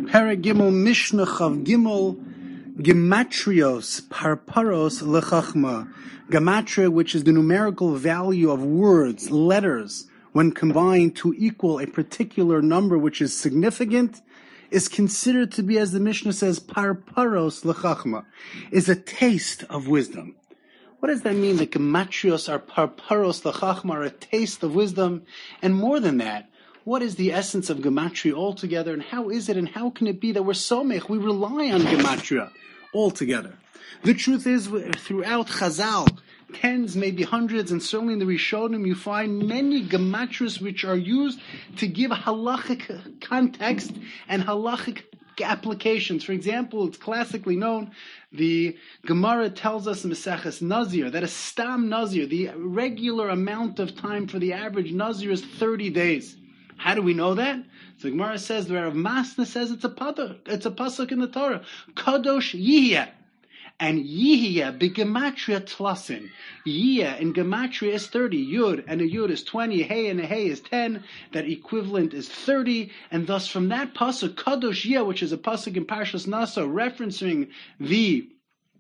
Perek Gimel Mishnah Chav Gimel Gematrios Parparos Lechachma. Gematria, which is the numerical value of words, letters, when combined to equal a particular number which is significant, is considered to be, as the Mishnah says, Parparos Lechachma, is a taste of wisdom. What does that mean? That Gematrios are Parparos Lechachma, are a taste of wisdom, and more than that, what is the essence of Gematria altogether, and how is it, and how can it be that we're somech, we rely on Gematria altogether? The truth is, throughout Chazal, tens, maybe hundreds, and certainly in the Rishonim, you find many Gematrias which are used to give halachic context and halachic applications. For example, it's classically known, the Gemara tells us in Maseches Nazir that a stam Nazir, the regular amount of time for the average Nazir, is 30 days. How do we know that? So the Gemara says, the Rav Masna says it's a pasuk in the Torah. Kadosh Yihya. And Yihya b'gematria tlasin. Yihya in gematria is 30. Yud and a Yud is 20. Hey and a Hey is 10. That equivalent is 30. And thus from that pasuk, Kadosh Yihya, which is a pasuk in Parshas Nasa, referencing the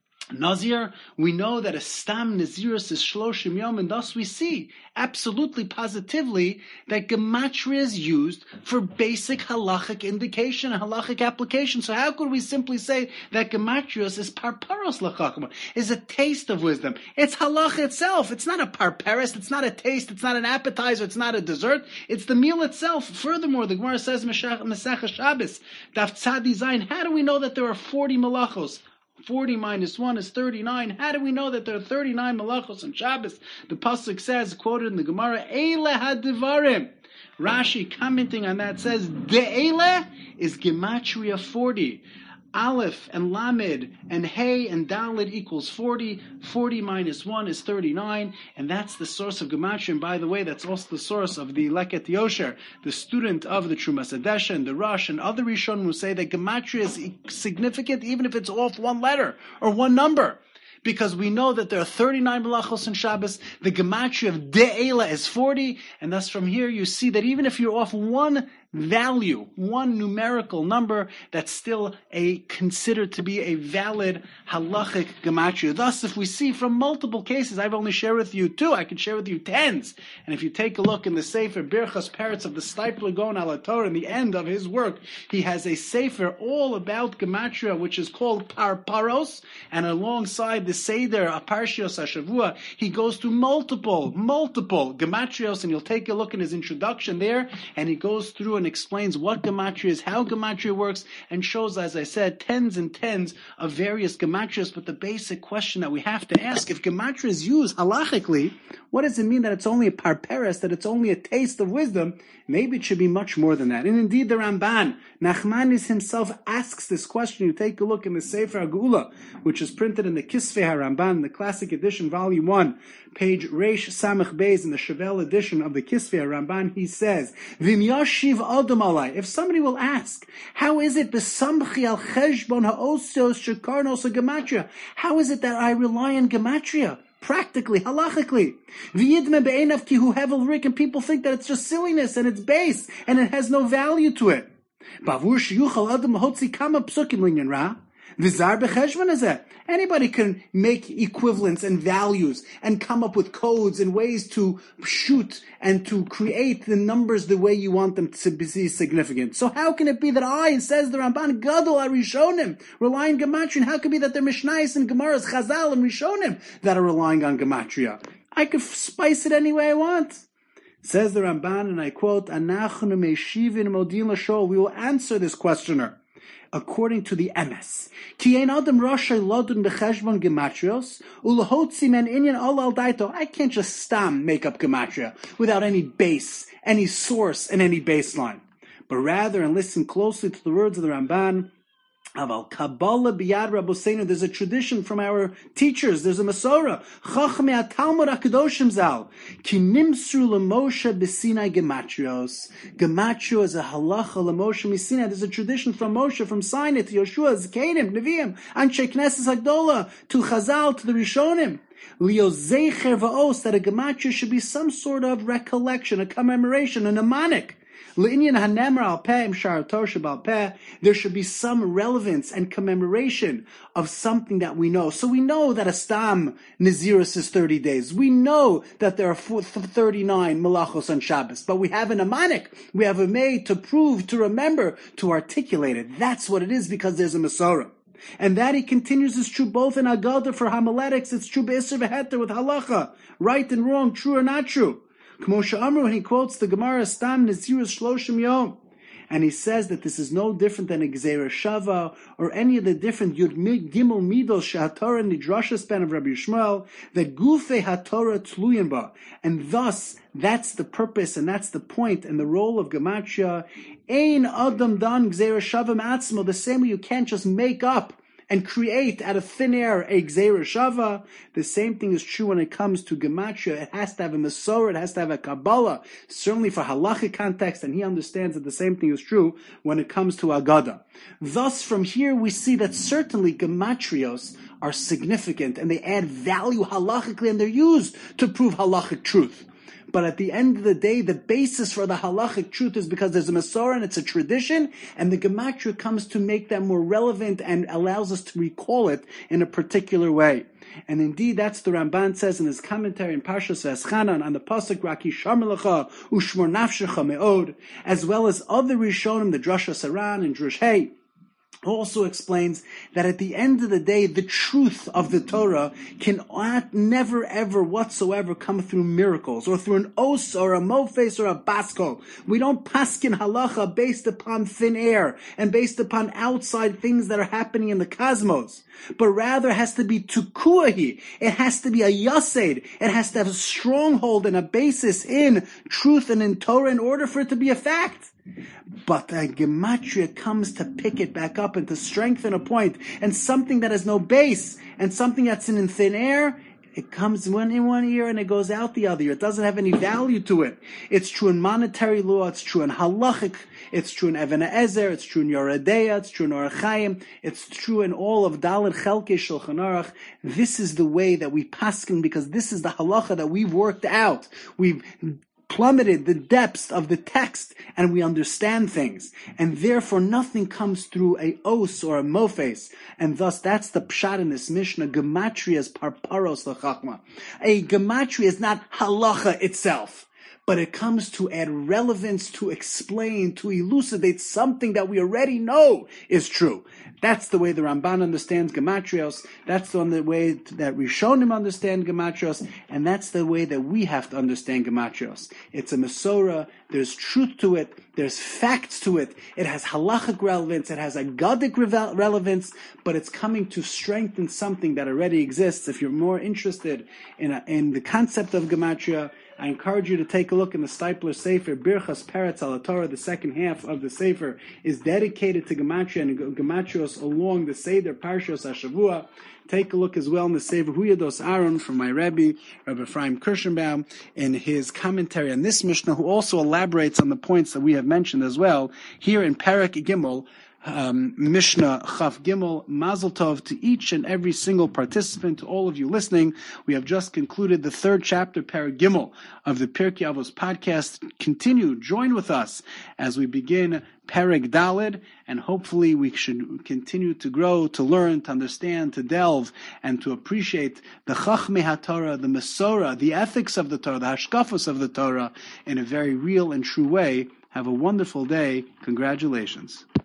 Nazir, we know that a stam Nazirus is shloshim yom, and thus we see absolutely positively that gematria is used for basic halachic indication and halachic application. So how could we simply say that gematrios is parparos lachachma, is a taste of wisdom? It's halach itself. It's not a parparos, it's not a taste, it's not an appetizer, it's not a dessert, it's the meal itself. Furthermore, the Gemara says, Masechah Shabbos, Daf Tzadi Zayin, how do we know that there are 40 malachos? 40 minus 1 is 39. How do we know that there are 39 malachos on Shabbos? The pasuk says, quoted in the Gemara, Eile hadivarim. Rashi, commenting on that, says, De'ele is gematria 40. Aleph and Lamed and Hey and Dalet equals 40. 40 minus 1 is 39. And that's the source of Gematria. And by the way, that's also the source of the Leket Yosher, the student of the Trumas Hadesha and the Rosh and other Rishonim who say that Gematria is significant even if it's off one letter or one number. Because we know that there are 39 malachos in Shabbos, the gematria of De'ela is 40, and thus from here you see that even if you're off one value, one numerical number, that's still considered to be a valid halachic gematria. Thus, if we see from multiple cases, I've only shared with you 2, I can share with you tens. And if you take a look in the Sefer Birchas Peretz of the Steipler Gaon Ala Torah, in the end of his work, he has a Sefer all about gematria, which is called Parparos, and alongside the Seder, Parshios HaShavua, he goes through multiple gematrios, and you'll take a look in his introduction there, and he goes through and explains what gematria is, how gematria works, and shows, as I said, tens and tens of various gematrias. But the basic question that we have to ask, if gematria is used halachically, what does it mean that it's only a parperes, that it's only a taste of wisdom? Maybe it should be much more than that. And indeed, the Ramban, Nachmanis himself, asks this question. You take a look in the Sefer HaGeula, which is printed in the Kisvei HaRamban, the classic edition, volume 1, page Reish Samach Beis, in the Chevel edition of the Kisvei HaRamban, he says, Vim yashiv adam alai. If somebody will ask, how is it besamchi al cheshbon ha'osios shekarnos gematria? How is it that I rely on gematria? Practically, halachically. V'yidme be'enav ki hu hevel rik, and people think that it's just silliness and it's base and it has no value to it. Bavur sheyuchal adam hotzi kama psukim linyan ra. V'zar b'cheshbon hazeh. Anybody can make equivalents and values and come up with codes and ways to shoot and to create the numbers the way you want them to be significant. So how can it be that I, says the Ramban, Gadol Arishonim, rely on Gematria? How can it be that there are Mishnayos and Gemaras, Chazal and Rishonim that are relying on Gematria? I could spice it any way I want. Says the Ramban, and I quote, Anachnu meishivin modin l'shol. We will answer this questioner according to the MS. Ki ein adam rashay lodun becheshbon gematrios ulahotzi men inyan al daito. I can't just stam make up gematria without any base, any source, and any baseline. But rather, and listen closely to the words of the Ramban, Aval Kabbalah biyad Rabbeinu. There's a tradition from our teachers. There's a Masorah. Chachmei HaTalmud HaKadoshim Zal. Ki nimsru l'Moshe b'Sinai gematrios. Gematria is a halacha l'Moshe b'Sinai. There's a tradition from Moshe, from Sinai to Yoshua, Zekanim, Nevi'im, Anshe Knesses Hagdola, to Chazal, to the Rishonim. Leo Zecher Va'os, that a gematria should be some sort of recollection, a commemoration, a mnemonic There should be some relevance and commemoration of something that we know. So we know that a Stam Naziris is 30 days. We know that there are 39 Malachos on Shabbos, but we have an Amanik. We have a May to prove, to remember, to articulate it. That's what it is, because there's a Masorah. And that, he continues, is true both in Agadah for homiletics, it's true Be'isr V'Heter with Halacha, right and wrong, true or not true. K'moshe Amru, when he quotes the Gemara, Stam Nazirus Shloshim Yom, and he says that this is no different than a Gzeira Shava or any of the different Yud Gimel Midos Shehatorah Nidrasha span of Rabbi Yishmael, that Gufei HaTorah Tluyin Ba, and thus that's the purpose and that's the point and the role of Gematria. Ein Adam Dan Gzeira Shava Ma'atzmo, the same way you can't just make up and create out of thin air a Gzeira Shava. The same thing is true when it comes to Gematria. It has to have a Masorah, it has to have a Kabbalah, certainly for halachic context, and he understands that the same thing is true when it comes to Agadah. Thus, from here we see that certainly Gematrios are significant, and they add value halachically, and they're used to prove halachic truth. But at the end of the day, the basis for the halachic truth is because there's a Masorah and it's a tradition, and the Gematria comes to make that more relevant and allows us to recall it in a particular way. And indeed, that's the Ramban says in his commentary in Parshas V'Eschanan on the pasuk Raki Sharmelecha Ushmor Nafshecha Me'od, as well as other Rishonim, the Drasha Saran and Drush Hey, also explains that at the end of the day, the truth of the Torah can never ever whatsoever come through miracles or through an os or a mofes or a baskol. We don't paskin halacha based upon thin air and based upon outside things that are happening in the cosmos, but rather has to be tukuahi. It has to be a yased. It has to have a stronghold and a basis in truth and in Torah in order for it to be a fact. But a Gematria comes to pick it back up and to strengthen a point, and something that has no base, and something that's in thin air, it comes in one ear and it goes out the other ear. It doesn't have any value to it. It's true in monetary law, it's true in halachic, it's true in Even Ezer, it's true in Yoredeya, it's true in Orach Chaim, it's true in all of Dalet Chelkei Shulchan Aruch. This is the way that we paskin, because this is the halacha that we've worked out. We've plummeted the depths of the text, and we understand things, and therefore nothing comes through a os or a mofes, and thus that's the pshat in this Mishnah. Gematria is parparos l'chachma. A gematria is not halacha itself, but it comes to add relevance, to explain, to elucidate something that we already know is true. That's the way the Ramban understands Gematrios. That's the way that Rishonim understand Gematrios, and that's the way that we have to understand Gematrios. It's a Masorah. There's truth to it. There's facts to it. It has halachic relevance. It has agadic relevance, but it's coming to strengthen something that already exists. If you're more interested in the concept of Gematria, I encourage you to take a look in the Steipler Sefer, Birchas Peretz al Torah. The second half of the Sefer is dedicated to Gematria and Gematrios along the Seder Parshas HaShavua. Take a look as well in the Sefer Huyados Aaron from my Rebbe, Rabbi Ephraim Kirschenbaum, in his commentary on this Mishnah, who also elaborates on the points that we have mentioned as well, here in Perek Gimel, Mishnah Chaf Gimel. Mazel Tov to each and every single participant, to all of you listening. We have just concluded the third chapter, Perek Gimel, of the Pirkei Avos podcast. Continue, join with us as we begin Perek Daled, and hopefully we should continue to grow, to learn, to understand, to delve, and to appreciate the Chachmei HaTorah, the Masorah, the ethics of the Torah, the Hashkafos of the Torah in a very real and true way. Have a wonderful day. Congratulations.